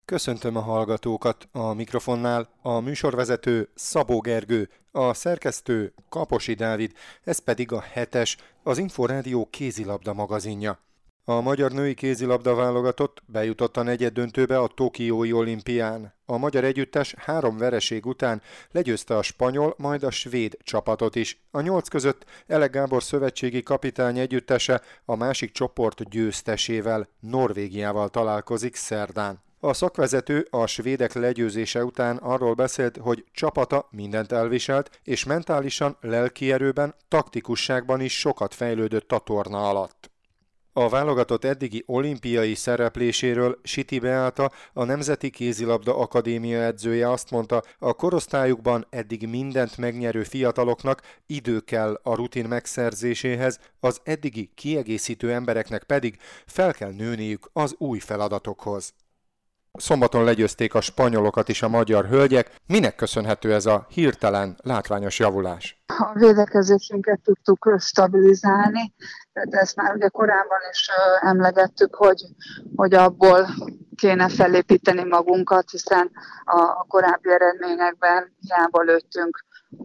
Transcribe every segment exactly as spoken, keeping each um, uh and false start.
Köszöntöm a hallgatókat, a mikrofonnál a műsorvezető Szabó Gergő, a szerkesztő Kaposi Dávid, ez pedig a hetes, az Inforádió kézilabda magazinja. A magyar női kézilabda válogatott bejutott a negyeddöntőbe a tokiói olimpián. A magyar együttes három vereség után legyőzte a spanyol, majd a svéd csapatot is. A nyolc között Elek Gábor szövetségi kapitány együttese a másik csoport győztesével, Norvégiával találkozik szerdán. A szakvezető a svédek legyőzése után arról beszélt, hogy csapata mindent elviselt, és mentálisan, lelki erőben, taktikusságban is sokat fejlődött a torna alatt. A válogatott eddigi olimpiai szerepléséről Siti Beáta, a Nemzeti Kézilabda Akadémia edzője azt mondta, a korosztályukban eddig mindent megnyerő fiataloknak idő kell a rutin megszerzéséhez, az eddigi kiegészítő embereknek pedig fel kell nőniük az új feladatokhoz. Szombaton legyőzték a spanyolokat is a magyar hölgyek. Minek köszönhető ez a hirtelen látványos javulás? A védekezésünket tudtuk stabilizálni, de ezt már ugye korábban is emlegettük, hogy, hogy abból kéne felépíteni magunkat, hiszen a korábbi eredményekben hiába lőttünk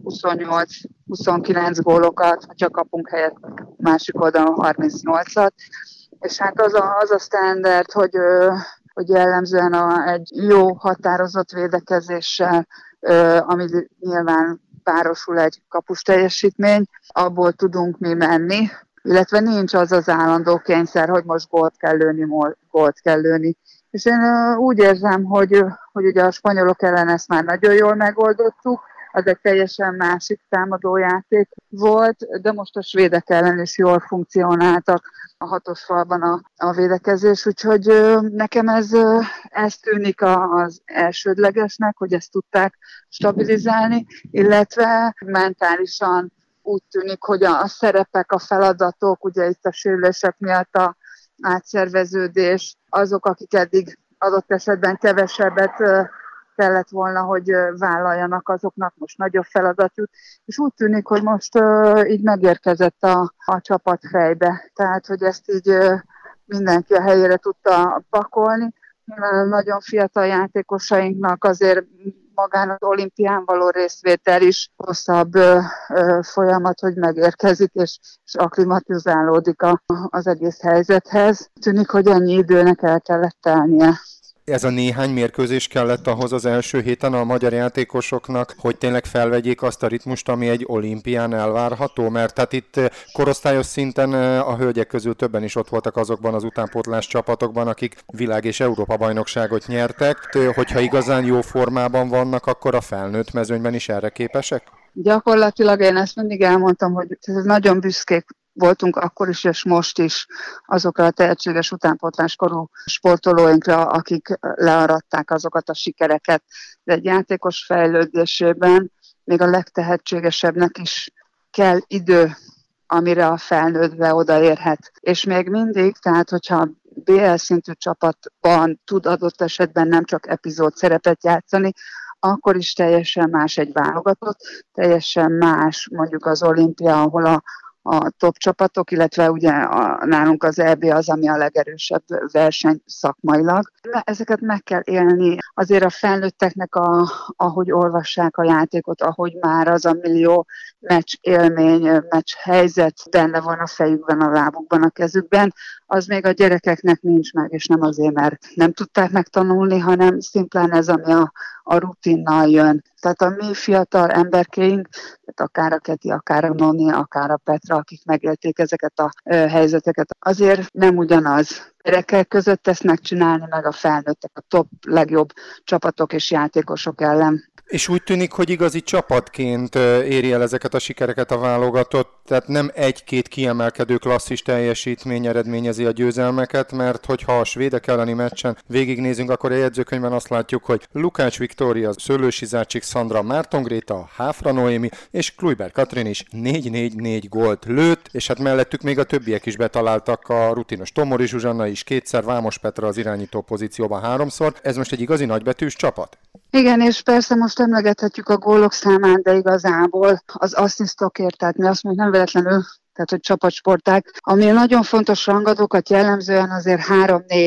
huszonnyolc-huszonkilenc gólokat, ha csak kapunk helyet másik oldalon harmincnyolcat, és hát az a, az a standard, hogy hogy jellemzően a, egy jó határozott védekezéssel, ö, ami nyilván párosul egy kapus teljesítmény, abból tudunk mi menni, illetve nincs az az állandó kényszer, hogy most gólt kell lőni, gólt kell lőni. És én ö, úgy érzem, hogy, hogy ugye a spanyolok ellen ezt már nagyon jól megoldottuk, az egy teljesen másik támadójáték volt, de most a svédek ellen is jól funkcionáltak a hatos falban a, a védekezés, úgyhogy ö, nekem ez, ö, ez tűnik a, az elsődlegesnek, hogy ezt tudták stabilizálni, illetve mentálisan úgy tűnik, hogy a, a szerepek, a feladatok, ugye itt a sérülések miatt a átszerveződés, azok, akik eddig adott esetben kevesebbet ö, kellett volna, hogy vállaljanak, azoknak most nagyobb feladat jut, és úgy tűnik, hogy most uh, így megérkezett a, a csapat fejbe, tehát, hogy ezt így uh, mindenki a helyére tudta pakolni. Nagyon fiatal játékosainknak azért magán az olimpián való részvétel is hosszabb uh, uh, folyamat, hogy megérkezik, és, és akklimatizálódik a, az egész helyzethez. Tűnik, hogy ennyi időnek el kellett telnie. Ez a néhány mérkőzés kellett ahhoz az első héten a magyar játékosoknak, hogy tényleg felvegyék azt a ritmust, ami egy olimpián elvárható? Mert tehát itt korosztályos szinten a hölgyek közül többen is ott voltak azokban az utánpótlás csapatokban, akik világ- és Európa-bajnokságot nyertek. Hogyha igazán jó formában vannak, akkor a felnőtt mezőnyben is erre képesek? Gyakorlatilag én ezt mindig elmondtam, hogy ez nagyon büszkék voltunk akkor is, és most is azokra a tehetséges utánpótláskorú sportolóinkra, akik learadták azokat a sikereket. De egy játékos fejlődésében még a legtehetségesebbnek is kell idő, amire a felnőttbe odaérhet. És még mindig, tehát hogyha bé el szintű csapatban tud adott esetben nem csak epizód szerepet játszani, akkor is teljesen más egy válogatott, teljesen más mondjuk az olimpia, ahol a a top csapatok, illetve ugye a, nálunk az é bé az, ami a legerősebb verseny szakmailag. Ezeket meg kell élni. Azért a felnőtteknek, a, ahogy olvassák a játékot, ahogy már az a millió meccs élmény, meccs helyzet benne van a fejükben, a lábukban, a kezükben, az még a gyerekeknek nincs meg, és nem azért, mert nem tudták megtanulni, hanem szimplán ez, ami a, a rutinnal jön. Tehát a mi fiatal emberkéink, tehát akár a Keti, akár a Noni, akár a Petra, akik megélték ezeket a ö, helyzeteket, azért nem ugyanaz. Gyerekek között ezt megcsinálni, meg a felnőttek, a top legjobb csapatok és játékosok ellen. És úgy tűnik, hogy igazi csapatként éri el ezeket a sikereket a válogatott, tehát nem egy-két kiemelkedő klasszis teljesítmény eredményezi a győzelmeket, mert hogyha a svédek elleni meccsen végignézünk, akkor a jegyzőkönyvben azt látjuk, hogy Lukács Viktória, Szőlősi Zácsik Szandra, Márton Gréta, Háfra Noémi és Kluiber Katrin is négy négy négy gólt lőtt, és hát mellettük még a többiek is betaláltak, a rutinos Tomori Zsuzsanna is kétszer, Vámos Petra az irányító pozícióban háromszor. Ez most egy igazi nagybetűs csapat? Igen, és persze most emlegethetjük a gólok számát, de igazából az asszisztokért, tehát mi azt mondjuk nem véletlenül, tehát hogy csapatsporták, ami nagyon fontos rangadókat jellemzően azért három-négy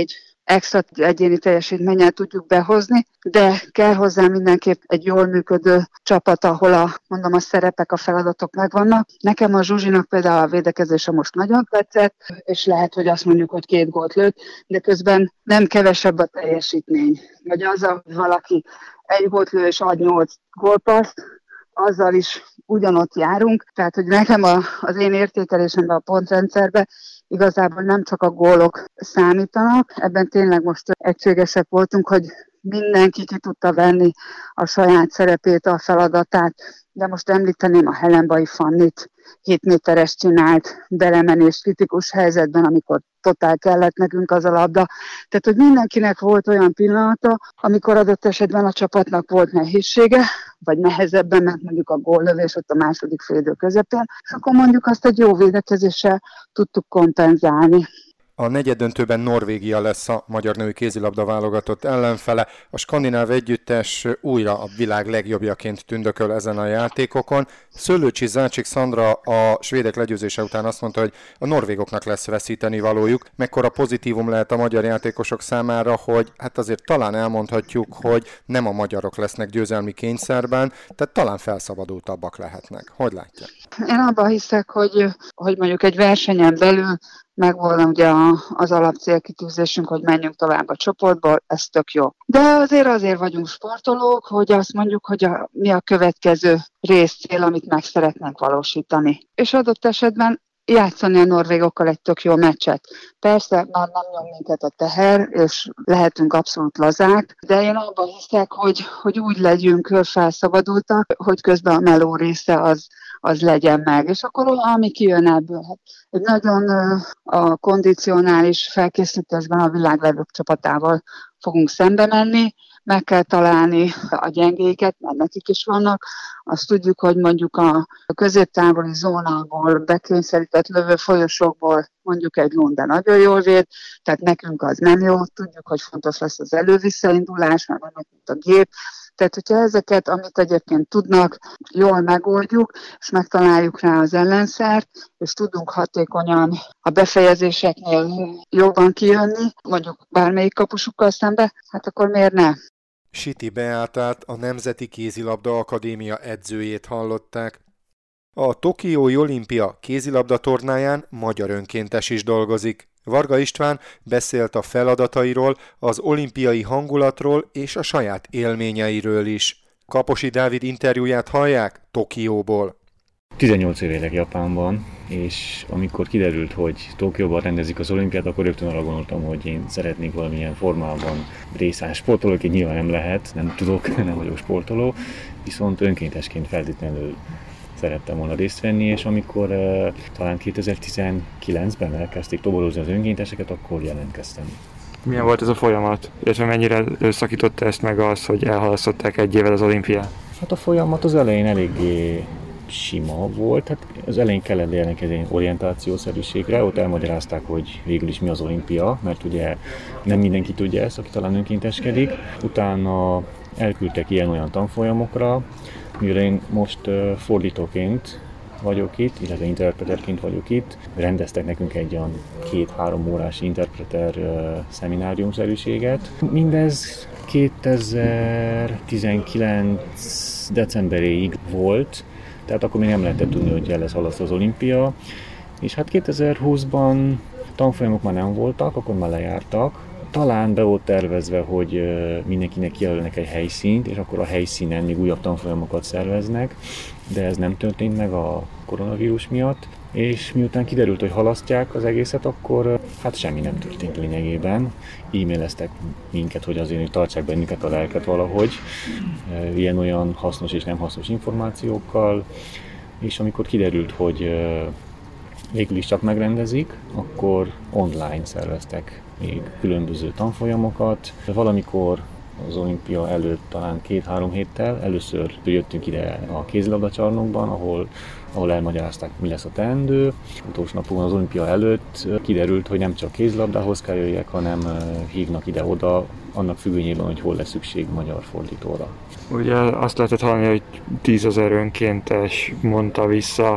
extra egyéni teljesítménnyel tudjuk behozni, de kell hozzá mindenképp egy jól működő csapat, ahol a, mondom, a szerepek, a feladatok megvannak. Nekem a Zsuzsinak például a védekezése most nagyon tetszett, és lehet, hogy azt mondjuk, hogy két gólt lőtt, de közben nem kevesebb a teljesítmény. Vagy az, hogy valaki egy gólt lő és ad nyolc gólpaszt, azzal is ugyanott járunk. Tehát, hogy nekem a, az én értékelésemben a pontrendszerben igazából nem csak a gólok számítanak, ebben tényleg most egységesek voltunk, hogy mindenki ki tudta venni a saját szerepét, a feladatát, de most említeném a Helenbai Fannit, hét méteres csinált belemenés kritikus helyzetben, amikor totál kellett nekünk az a labda. Tehát, hogy mindenkinek volt olyan pillanata, amikor adott esetben a csapatnak volt nehézsége, vagy nehezebben, mert mondjuk a góllövés ott a második félidő közepén, és akkor mondjuk azt egy jó védekezéssel tudtuk kompenzálni. A negyeddöntőben Norvégia lesz a magyar női kézilabda válogatott ellenfele. A skandináv együttes újra a világ legjobbjaként tündököl ezen a játékokon. Szőlőcsi Zácsik Szandra a svédek legyőzése után azt mondta, hogy a norvégoknak lesz veszíteni valójuk. Mekkora pozitívum lehet a magyar játékosok számára, hogy hát azért talán elmondhatjuk, hogy nem a magyarok lesznek győzelmi kényszerben, tehát talán felszabadultabbak lehetnek. Hogy látja? Én abban hiszek, hogy, hogy mondjuk egy versenyen belül megvolna ugye az alapcélkitűzésünk, hogy menjünk tovább a csoportból, ez tök jó. De azért azért vagyunk sportolók, hogy azt mondjuk, hogy a, mi a következő részcél, amit meg szeretnénk valósítani. És adott esetben játszani a norvégokkal egy tök jó meccset. Persze már nem nyom minket a teher, és lehetünk abszolút lazák, de én abban hiszek, hogy, hogy úgy legyünk felszabadultak, hogy közben a meló része az, az legyen meg. És akkor ami kijön ebből. Hát egy nagyon a kondicionális felkészítésben a világ legjobb csapatával fogunk szembe menni, meg kell találni a gyengéket, mert nekik is vannak. Azt tudjuk, hogy mondjuk a középtávoli zónából bekényszerített lövő folyosókból mondjuk egy Lunde nagyon jól véd, tehát nekünk az nem jó. Tudjuk, hogy fontos lesz az elővisszaindulás, mert van nekünk a gép. Tehát, hogyha ezeket, amit egyébként tudnak, jól megoldjuk, és megtaláljuk rá az ellenszert, és tudunk hatékonyan a befejezéseknél jobban kijönni, mondjuk bármelyik kapusukkal szembe, hát akkor miért ne? Siti Beátát, a Nemzeti Kézilabda Akadémia edzőjét hallották. A Tokiói Olimpia kézilabda tornáján magyar önkéntes is dolgozik. Varga István beszélt a feladatairól, az olimpiai hangulatról és a saját élményeiről is. Kaposi Dávid interjúját hallják Tokióból. tizennyolc év élek Japánban, és amikor kiderült, hogy Tokióban rendezik az olimpiát, akkor rögtön arra gondoltam, hogy én szeretnék valamilyen formában részt venni. Sportolóként nyilván nem lehet, nem tudok, nem vagyok sportoló, viszont önkéntesként feltétlenül szerettem volna részt venni, és amikor uh, talán kétezer-tizenkilencben elkezdték toborozni az önkénteseket, akkor jelentkeztem. Milyen volt ez a folyamat? Illetve mennyire szakította ezt meg az, hogy elhalasztották egy évvel az olimpiát? Hát a folyamat az elején eléggé sima volt, hát az elején kellett jelentkezni orientációszerűségre, ott elmagyarázták, hogy végül is mi az olimpia, mert ugye nem mindenki tudja ezt, aki talán önkénteskedik. Utána elküldtek ilyen-olyan tanfolyamokra, mire én most uh, fordítóként vagyok itt, illetve interpreterként vagyok itt. Rendeztek nekünk egy olyan két-három órás interpreter uh, szemináriumszerűséget. Mindez kétezer-tizenkilenc decemberéig volt, tehát akkor még nem lehetett tudni, hogy el lesz halasztva az olimpia. És hát kétezer-húszban tanfolyamok már nem voltak, akkor már lejártak. Talán be volt tervezve, hogy mindenkinek kijelölnek egy helyszínt, és akkor a helyszínen még újabb tanfolyamokat szerveznek, de ez nem történt meg a koronavírus miatt. És miután kiderült, hogy halasztják az egészet, akkor hát semmi nem történt lényegében. E-maileztek minket, hogy azért hogy tartsák bennünket a lelket valahogy, ilyen-olyan hasznos és nem hasznos információkkal. És amikor kiderült, hogy végül is csak megrendezik, akkor online szerveztek még különböző tanfolyamokat. Valamikor az olimpia előtt talán két-három héttel először jöttünk ide a kézilabdacsarnokban, ahol, ahol elmagyarázták, mi lesz a teendő. Utolsó napon az olimpia előtt kiderült, hogy nem csak kézilabdához kell jöjjek, hanem hívnak ide-oda annak függvényében, hogy hol lesz szükség magyar fordítóra. Ugye azt lehetett hallani, hogy tízezer önkéntes mondta vissza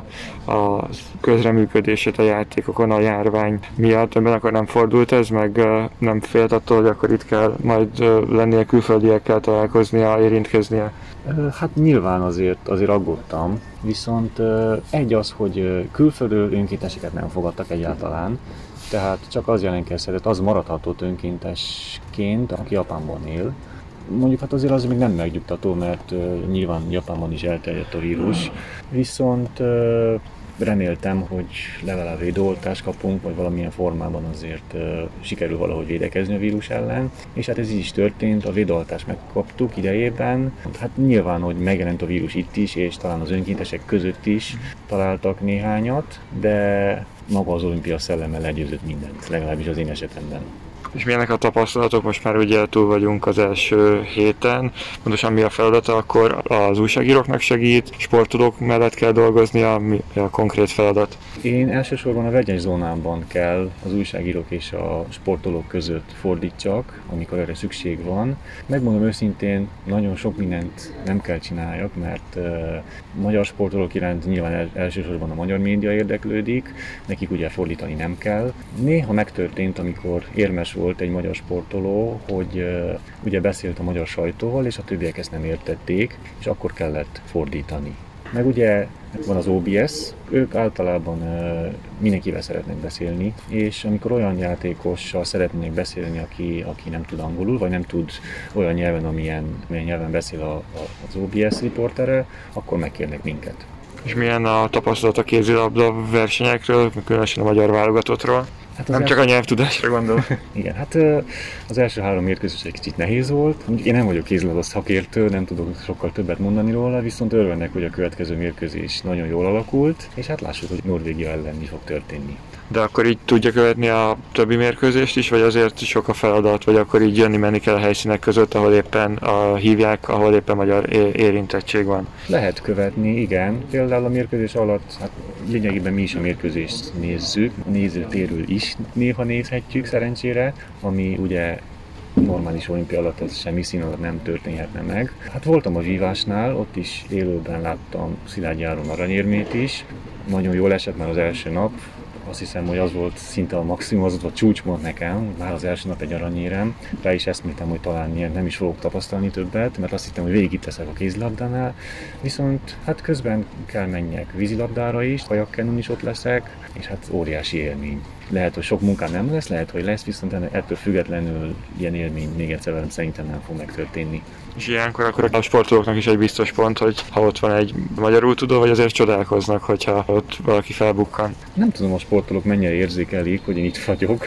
a közreműködését a játékokon a járvány miatt. Ebben akkor nem fordult ez, meg nem félt attól, hogy akkor itt kell majd lennie külföldiekkel találkoznia, érintkeznie? Hát nyilván azért, azért aggódtam, viszont egy az, hogy külföldről önkénteseket nem fogadtak egyáltalán, tehát csak az jelentkezhetett, az maradhatott önkéntesként, aki Japánban él. Mondjuk hát azért az még nem megnyugtató, mert uh, nyilván Japánban is elterjedt a vírus, viszont uh, reméltem, hogy legalább védőoltást kapunk, vagy valamilyen formában azért uh, sikerül valahogy védekezni a vírus ellen, és hát ez így is történt, a védőoltást megkaptuk idejében. Hát nyilván, hogy megjelent a vírus itt is, és talán az önkéntesek között is találtak néhányat, de maga az olimpia szelleme legyőzött mindent, legalábbis az én esetemben. És milyenek a tapasztalatok? Most már ugye túl vagyunk az első héten. Pontosan mi a feladata? Akkor az újságíróknak segít, sportolók mellett kell dolgoznia, mi a konkrét feladat? Én elsősorban a vegyes zónámban kell az újságírók és a sportolók között fordítsak, amikor erre szükség van. Megmondom őszintén, nagyon sok mindent nem kell csináljak, mert uh, magyar sportolók iránt nyilván el, elsősorban a magyar média érdeklődik, nekik ugye fordítani nem kell. Néha megtörtént, amikor érmes volt egy magyar sportoló, hogy uh, ugye beszélt a magyar sajtóval, és a többiek ezt nem értették, és akkor kellett fordítani. Meg ugye van az o bé es, ők általában uh, mindenkivel szeretnek beszélni, és amikor olyan játékossal szeretnék beszélni, aki, aki nem tud angolul, vagy nem tud olyan nyelven, amilyen, amilyen nyelven beszél a, a, az o bé es riportere, akkor megkérnek minket. És milyen a tapasztalat a kézilabda versenyekről, különösen a magyar válogatottról? Hát nem csak a nyelvtudásra gondol. Igen, hát az első három mérkőzés egy kicsit nehéz volt. Én nem vagyok kézilabda szakértő, nem tudok sokkal többet mondani róla, viszont örvendek, hogy a következő mérkőzés nagyon jól alakult, és hát lássuk, hogy Norvégia ellen mi fog történni. De akkor így tudja követni a többi mérkőzést is, vagy azért sok a feladat, vagy akkor így jönni-menni kell a helyszínek között, ahol éppen a, hívják, ahol éppen magyar érintettség van? Lehet követni, igen. Például a mérkőzés alatt, hát lényegében mi is a mérkőzést nézzük, nézőtérről is néha nézhetjük szerencsére, ami ugye normális olimpia alatt ez semmi szín alatt nem történhetne meg. Hát voltam a vívásnál, ott is élőben láttam Szilágyi Áron aranyérmét is. Nagyon jól esett már az első nap. Azt hiszem, hogy az volt szinte a maximum, az volt a csúcspont nekem, már az első nap egy aranyérem. Rá is eszméltem, hogy talán ilyen nem is fogok tapasztalni többet, mert azt hittem, hogy végig itt leszek a kézilabdánál. Viszont hát közben kell menjek vízilabdára is, kajakkenun is ott leszek, és hát óriási élmény. Lehet, hogy sok munkám nem lesz, lehet, hogy lesz, viszont ettől függetlenül ilyen élmény még egyszer velem szerintem nem fog megtörténni. És ilyenkor akkor a sportolóknak is egy biztos pont, hogy ha ott van egy magyarul tudó, vagy azért csodálkoznak, hogyha ott valaki felbukkan. Nem tudom, a sportolók mennyire érzékelik, hogy én itt vagyok.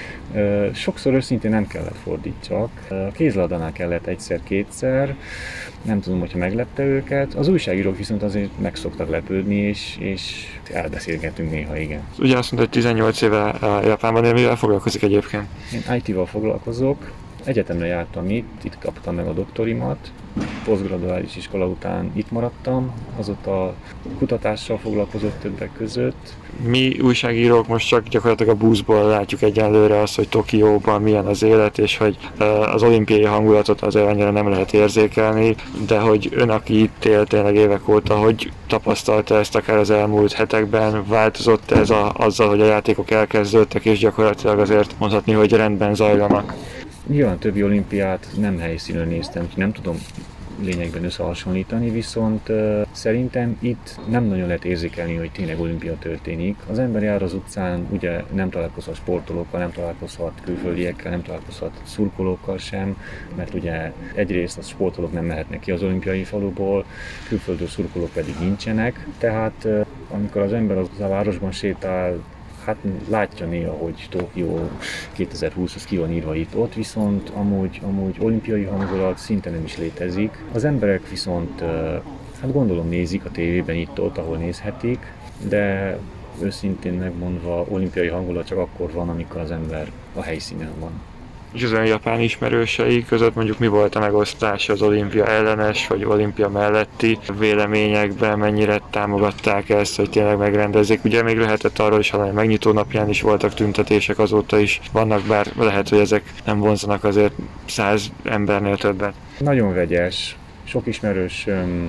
Sokszor őszintén nem kellett fordítsak. A kézilabdánál kellett egyszer-kétszer, nem tudom, hogyha meglepte őket. Az újságírók viszont azért meg szoktak lepődni, és, és elbeszélgetünk néha, igen. Ugye azt mondta, hogy tizennyolc éve a Japánban él, mivel foglalkozik egyébként? Én í té-val foglalkozok. Egyetemre jártam itt, itt kaptam meg a doktorimat, posztgraduális iskola után itt maradtam, azóta kutatással foglalkozott többek között. Mi újságírók most csak gyakorlatilag a buszból látjuk egyelőre azt, hogy Tokióban milyen az élet, és hogy az olimpiai hangulatot azért annyira nem lehet érzékelni, de hogy ön, aki itt él tényleg évek óta, hogy tapasztalta ezt akár az elmúlt hetekben, változott ez a, azzal, hogy a játékok elkezdődtek, és gyakorlatilag azért mondhatni, hogy rendben zajlanak? Nyilván többi olimpiát nem helyszínen néztem, úgyhogy nem tudom lényegben összehasonlítani, viszont uh, szerintem itt nem nagyon lehet érzékelni, hogy tényleg olimpia történik. Az ember jár az utcán, ugye nem találkozhat sportolókkal, nem találkozhat külföldiekkel, nem találkozhat szurkolókkal sem, mert ugye egyrészt a sportolók nem mehetnek ki az olimpiai faluból, külföldről szurkolók pedig nincsenek, tehát uh, amikor az ember az a városban sétál, hát látja néha, hogy Tokió kétezer-húsz az ki van írva itt, ott viszont amúgy, amúgy olimpiai hangulat szinte nem is létezik. Az emberek viszont, hát gondolom nézik a tévében itt-ott, ahol nézhetik, de őszintén megmondva olimpiai hangulat csak akkor van, amikor az ember a helyszínen van. És az olyan japán ismerősei között mondjuk mi volt a megosztás az olimpia ellenes vagy olimpia melletti véleményekben, mennyire támogatták ezt, hogy tényleg megrendezzék. Ugye még lehetett arról is, hogy megnyitó napján is voltak tüntetések, azóta is vannak, bár lehet, hogy ezek nem vonzanak azért száz embernél többet. Nagyon vegyes. Sok ismerős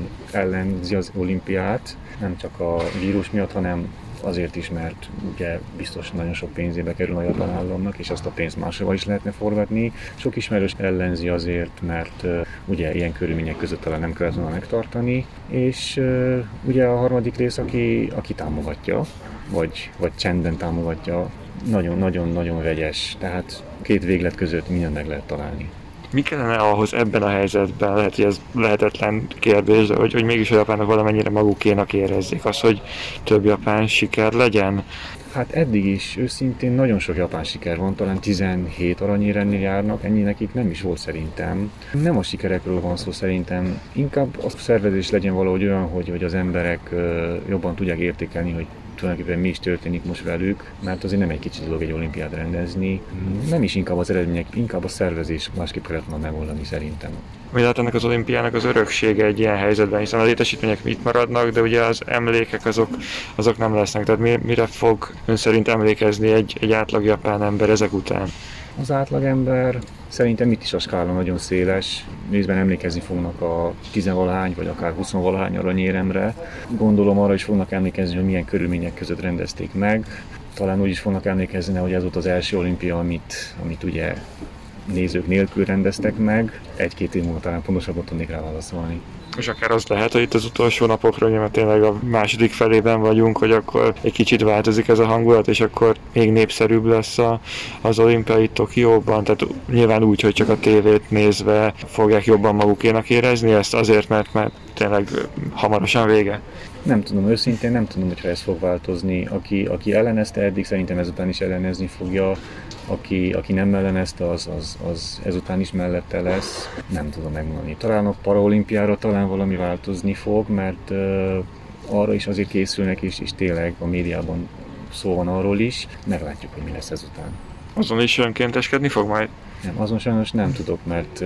ellenzi az olimpiát, nem csak a vírus miatt, hanem azért is, mert ugye biztos nagyon sok pénzébe kerül a japán államnak, és azt a pénzt máshova is lehetne forgatni. Sok ismerős ellenzi azért, mert uh, ugye ilyen körülmények között talán nem kellett volna megtartani, és uh, ugye a harmadik rész, aki, aki támogatja, vagy, vagy csendben támogatja, nagyon-nagyon-nagyon vegyes, tehát két véglet között mindent meg lehet találni. Mi kellene ahhoz ebben a helyzetben, lehet, hogy ez lehetetlen kérdés, de hogy, hogy mégis a japánok valamennyire magukénak érezzék azt, hogy több japán siker legyen? Hát eddig is őszintén nagyon sok japán siker van, talán tizenhét aranyéremnél járnak, ennyi nekik nem is volt szerintem. Nem a sikerekről van szó szerintem, inkább a szervezés legyen valahogy olyan, hogy, hogy az emberek jobban tudják értékelni, hogy tulajdonképpen mi is történik most velük, mert azért nem egy kicsi dolog egy olimpiát rendezni. Nem is inkább az eredmények, inkább a szervezés másképp kellett volna megoldani szerintem. Mi lehet ennek az olimpiának az öröksége egy ilyen helyzetben, hiszen a létesítmények itt maradnak, de ugye az emlékek azok, azok nem lesznek. Tehát mire fog ön szerint emlékezni egy, egy átlag japán ember ezek után? Az átlagember szerintem itt is a skála nagyon széles. Részben emlékezni fognak a tizenvalahány vagy akár huszonvalahány aranyéremre. Gondolom arra is fognak emlékezni, hogy milyen körülmények között rendezték meg. Talán úgy is fognak emlékezni, hogy ez volt az első olimpia, amit, amit ugye nézők nélkül rendeztek meg. Egy-két év múlva talán pontosabban tudnék rá válaszolni. És akár az lehet, hogy itt az utolsó napokra, mert tényleg a második felében vagyunk, hogy akkor egy kicsit változik ez a hangulat, és akkor még népszerűbb lesz a, az olimpia itt Tokióban. Tehát nyilván úgy, hogy csak a tévét nézve fogják jobban magukénak érezni ezt azért, mert, mert tényleg hamarosan vége. Nem tudom, őszintén nem tudom, hogyha ez fog változni. Aki, aki ellenezte eddig, szerintem ezután is ellenezni fogja. Aki, aki nem ellenezte, az, az, az ezután is mellette lesz. Nem tudom megmondani. Talán a paraolimpiára talán valami változni fog, mert uh, arra is azért készülnek, és, és tényleg a médiában szó van arról is. Meglátjuk, hogy mi lesz ezután. Azon is önkénteskedni fog majd? Nem, azon sajnos nem tudok, mert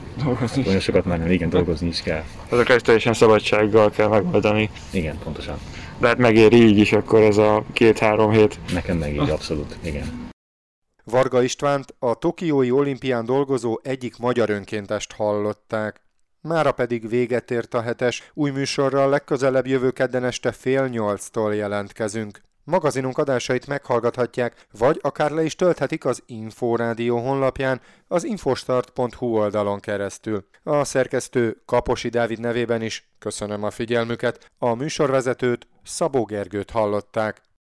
uh, olyan sokat már nem, igen, dolgozni is kell. Ezeket teljesen szabadsággal kell megoldani. Igen, pontosan. De hát megéri így is akkor ez a két-három hét. Nekem megéri, abszolút, igen. Varga Istvánt, a tokiói olimpián dolgozó egyik magyar önkéntest hallották. Mára pedig véget ért a hetes, új műsorral legközelebb jövő kedden este fél nyolctól jelentkezünk. Magazinunk adásait meghallgathatják, vagy akár le is tölthetik az Inforádió honlapján, az infostart pont hu oldalon keresztül. A szerkesztő Kaposi Dávid nevében is köszönöm a figyelmüket, a műsorvezetőt, Szabó Gergőt hallották.